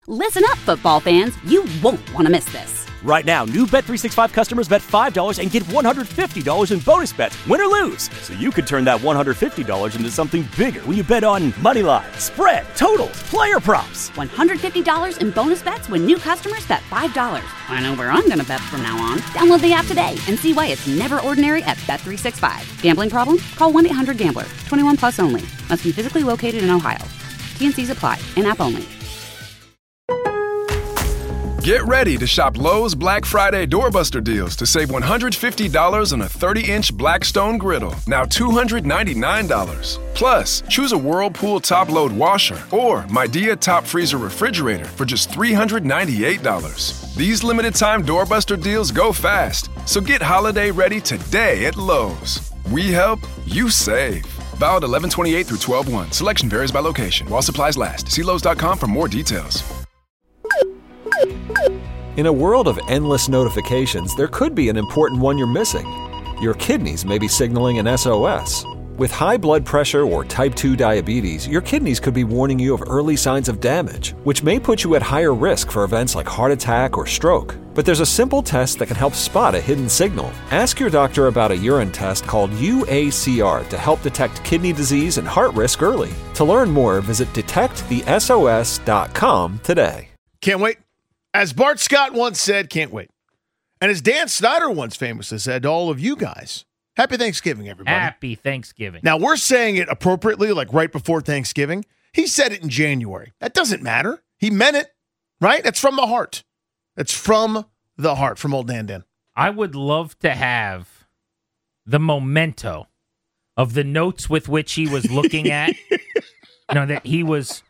Listen up, football fans. You won't want to miss this. Right now, new Bet365 customers bet $5 and get $150 in bonus bets, win or lose. So you could turn that $150 into something bigger when you bet on money line, spread, totals, player props. $150 in bonus bets when new customers bet $5. I know where I'm going to bet from now on. Download the app today and see why it's never ordinary at Bet365. Gambling problem? Call 1-800-GAMBLER. 21 plus only. Must be physically located in Ohio. T&Cs apply. In-app only. Get ready to shop Lowe's Black Friday Doorbuster deals to save $150 on a 30-inch Blackstone griddle, now $299. Plus, choose a Whirlpool top-load washer or Midea top freezer refrigerator for just $398. These limited-time Doorbuster deals go fast, so get holiday ready today at Lowe's. We help, you save. Valid 11/28 through 12/1. Selection varies by location. While supplies last. See Lowe's.com for more details. In a world of endless notifications, there could be an important one you're missing. Your kidneys may be signaling an SOS. With high blood pressure or type 2 diabetes, your kidneys could be warning you of early signs of damage, which may put you at higher risk for events like heart attack or stroke. But there's a simple test that can help spot a hidden signal. Ask your doctor about a urine test called UACR to help detect kidney disease and heart risk early. To learn more, visit detectthesos.com today. Can't wait. As Bart Scott once said, can't wait. And as Dan Snyder once famously said to all of you guys, happy Thanksgiving, everybody. Happy Thanksgiving. Now, we're saying it appropriately, like right before Thanksgiving. He said it in January. That doesn't matter. He meant it, right? That's from the heart. That's from the heart, from old Dan Dan. I would love to have the memento of the notes with which he was looking at, that he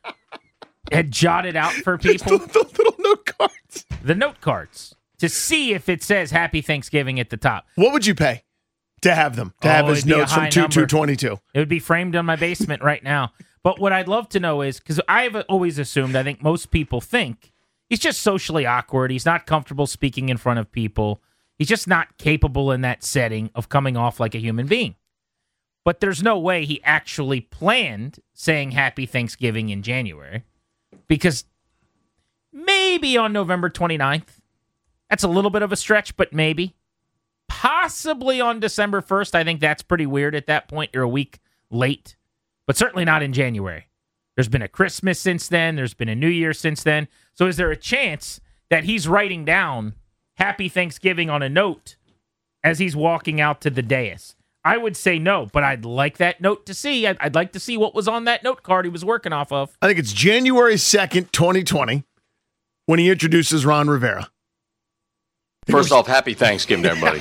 had jotted out for people. The little note cards. The note cards. To see if it says Happy Thanksgiving at the top. What would you pay to have them? To have his notes from 2222? It would be framed on my basement right now. But what I'd love to know is, because I've always assumed, I think most people think, he's just socially awkward. He's not comfortable speaking in front of people. He's just not capable in that setting of coming off like a human being. But there's no way he actually planned saying Happy Thanksgiving in January. Because maybe on November 29th, that's a little bit of a stretch, but maybe. Possibly on December 1st. I think that's pretty weird at that point. You're a week late, but certainly not in January. There's been a Christmas since then. There's been a New Year since then. So is there a chance that he's writing down Happy Thanksgiving on a note as he's walking out to the dais? I would say no, but I'd like that note to see. I'd like to see what was on that note card he was working off of. I think it's January 2nd, 2020, when he introduces Ron Rivera. First off, happy Thanksgiving, everybody.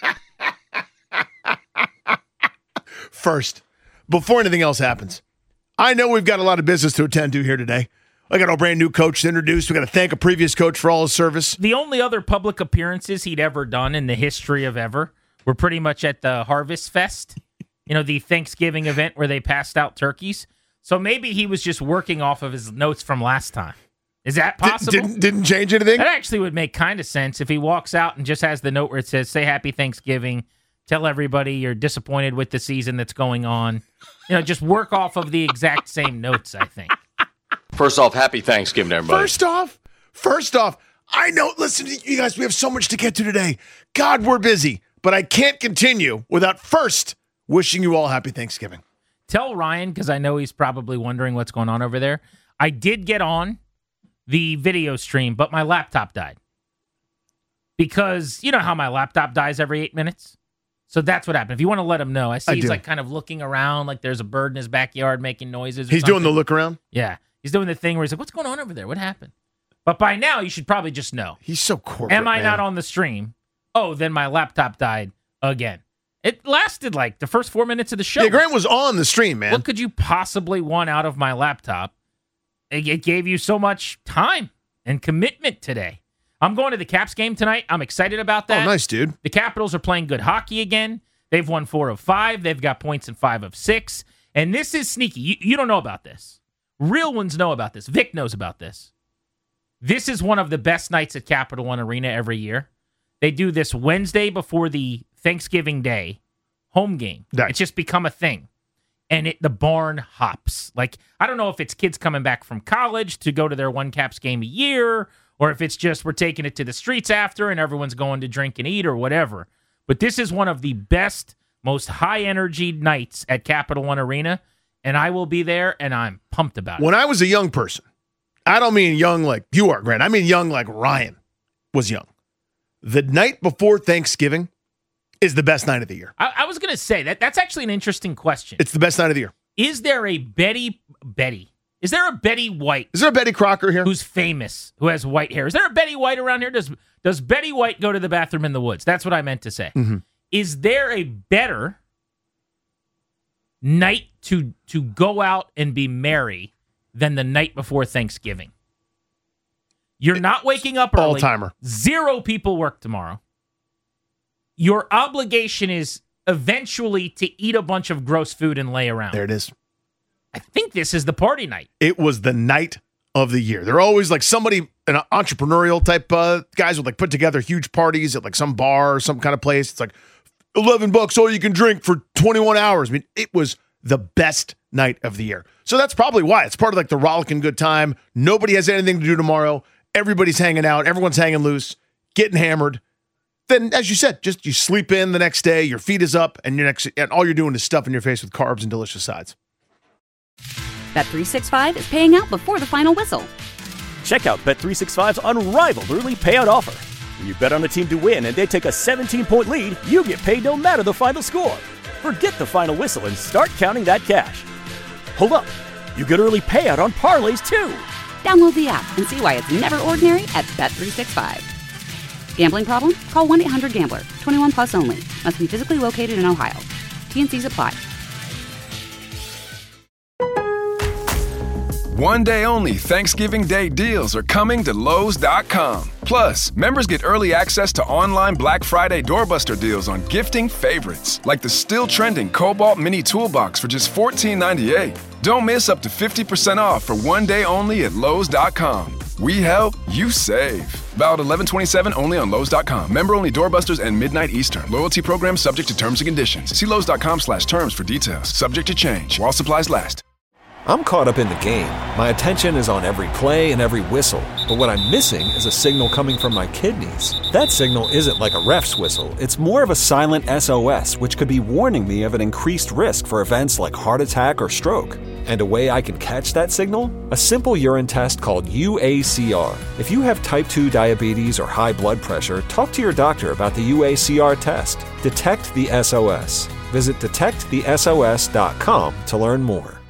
First, before anything else happens, I know we've got a lot of business to attend to here today. I got a brand new coach to introduce. We got to thank a previous coach for all his service. The only other public appearances he'd ever done in the history of ever were pretty much at the Harvest Fest, the Thanksgiving event where they passed out turkeys. So maybe he was just working off of his notes from last time. Is that possible? Didn't change anything? That actually would make kind of sense if he walks out and just has the note where it says, say Happy Thanksgiving, tell everybody you're disappointed with the season that's going on. Just work off of the exact same notes, I think. First off, happy Thanksgiving, everybody. First off, I know, listen, you guys, we have so much to get to today. God, we're busy, but I can't continue without first wishing you all happy Thanksgiving. Tell Ryan, because I know he's probably wondering what's going on over there. I did get on the video stream, but my laptop died. Because you know how my laptop dies every 8 minutes? So that's what happened. If you want to let him know, I see he's like kind of looking around like there's a bird in his backyard making noises. He's doing the look around? Yeah. He's doing the thing where he's like, what's going on over there? What happened? But by now, you should probably just know. He's so corporate, Am I not on the stream? Oh, then my laptop died again. It lasted like the first 4 minutes of the show. Yeah, Grant was on the stream, man. What could you possibly want out of my laptop? It gave you so much time and commitment today. I'm going to the Caps game tonight. I'm excited about that. Oh, nice, dude. The Capitals are playing good hockey again. They've won 4 of 5. They've got points in 5 of 6. And this is sneaky. You don't know about this. Real ones know about this. Vic knows about this. This is one of the best nights at Capital One Arena every year. They do this Wednesday before the Thanksgiving Day home game. Nice. It's just become a thing. and the barn hops. Like, I don't know if it's kids coming back from college to go to their one Caps game a year, or if it's just we're taking it to the streets after and everyone's going to drink and eat or whatever. But this is one of the best, most high-energy nights at Capital One Arena, and I will be there, and I'm pumped about it. When I was a young person, I don't mean young like you are, Grant. I mean young like Ryan was young. The night before Thanksgiving is the best night of the year. I was going to say, that's actually an interesting question. It's the best night of the year. Is there a Betty? Is there a Betty White? Is there a Betty Crocker here? Who's famous, who has white hair? Is there a Betty White around here? Does Betty White go to the bathroom in the woods? That's what I meant to say. Mm-hmm. Is there a better night to go out and be merry than the night before Thanksgiving? You're not waking up early. All-timer. 0 people work tomorrow. Your obligation is eventually to eat a bunch of gross food and lay around. There it is. I think this is the party night. It was the night of the year. They're always like somebody, an entrepreneurial type guys would like put together huge parties at like some bar or some kind of place. It's like $11 all you can drink for 21 hours. I mean, it was the best night of the year. So that's probably why. It's part of like the rollicking good time. Nobody has anything to do tomorrow. Everybody's hanging out. Everyone's hanging loose, getting hammered. Then, as you said, just you sleep in the next day, your feet is up, and all you're doing is stuffing your face with carbs and delicious sides. Bet365 is paying out before the final whistle. Check out Bet365's unrivaled early payout offer. When you bet on a team to win and they take a 17-point lead, you get paid no matter the final score. Forget the final whistle and start counting that cash. Hold up. You get early payout on parlays, too. Download the app and see why it's never ordinary at Bet365. Gambling problem? Call 1-800-GAMBLER. 21 plus only. Must be physically located in Ohio. T&Cs apply. One day only Thanksgiving Day deals are coming to Lowe's.com. Plus, members get early access to online Black Friday doorbuster deals on gifting favorites, like the still trending Cobalt Mini Toolbox for just $14.98. Don't miss up to 50% off for one day only at Lowe's.com. We help, you save. Valid 11/27 only on Lowe's.com. Member only doorbusters and midnight Eastern. Loyalty program subject to terms and conditions. See Lowe's.com/terms for details. Subject to change while supplies last. I'm caught up in the game. My attention is on every play and every whistle. But what I'm missing is a signal coming from my kidneys. That signal isn't like a ref's whistle. It's more of a silent SOS, which could be warning me of an increased risk for events like heart attack or stroke. And a way I can catch that signal? A simple urine test called UACR. If you have type 2 diabetes or high blood pressure, talk to your doctor about the UACR test. Detect the SOS. Visit detectthesos.com to learn more.